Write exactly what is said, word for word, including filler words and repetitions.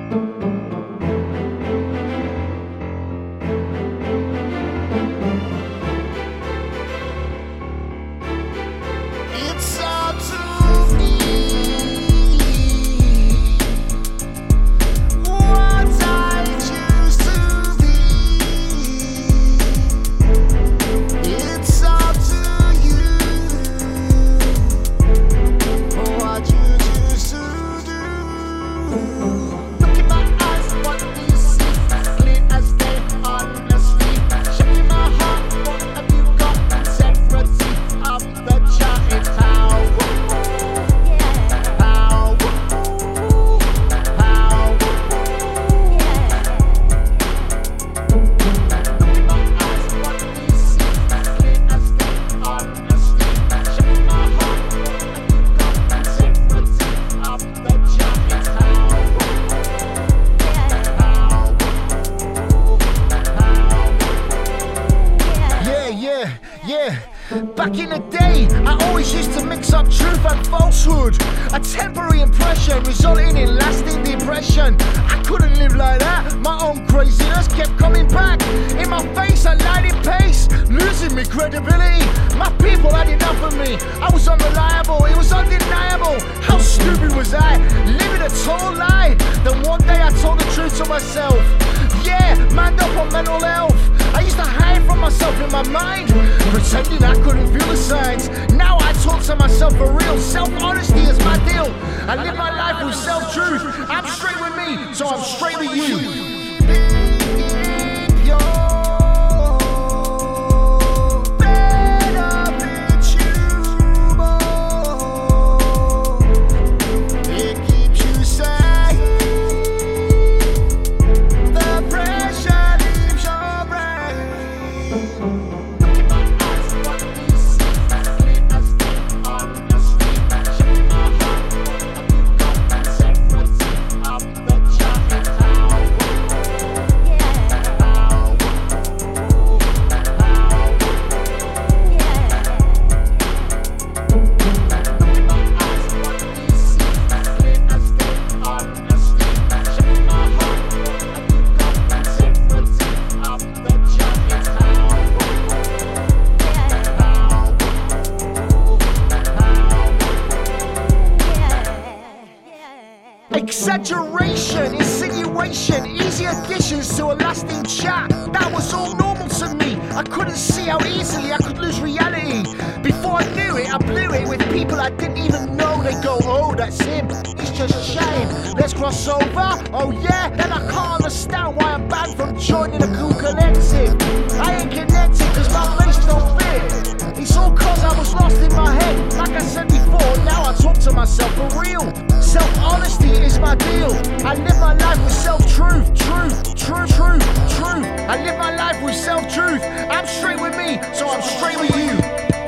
Back in the day, I always used to mix up truth and falsehood. A temporary impression resulting in lasting depression. I couldn't live like that, my own craziness kept coming back. In my face, I lied in pace, losing me credibility. My people had enough of me, I was unreliable, it was undeniable. How stupid was I, living a total lie? Then one day I told the truth to myself. Yeah, manned up on mental health. I used to hide from myself in my mind, pretending I couldn't feel the signs. Now I talk to myself for real. Self-honesty is my deal. I live my life with self-truth. I'm straight with me, so I'm straight with you. Exaggeration, insinuation, easy additions to a lasting chat. That was all normal to me. I couldn't see how easily I could lose reality. Before I knew it, I blew it with people I didn't even know. They go, oh, that's him, he's just chatting. Let's cross over, oh yeah? Then I can't understand why I'm banned from joining a cool collective. I ain't connected cause my face don't fit. It's all cause I was lost in my head. Like I said before, now I talk to myself for real. Self-honesty is my deal. I live my life with self-truth. Truth, truth, truth, truth. I live my life with self-truth. I'm straight with me, so I'm straight with you.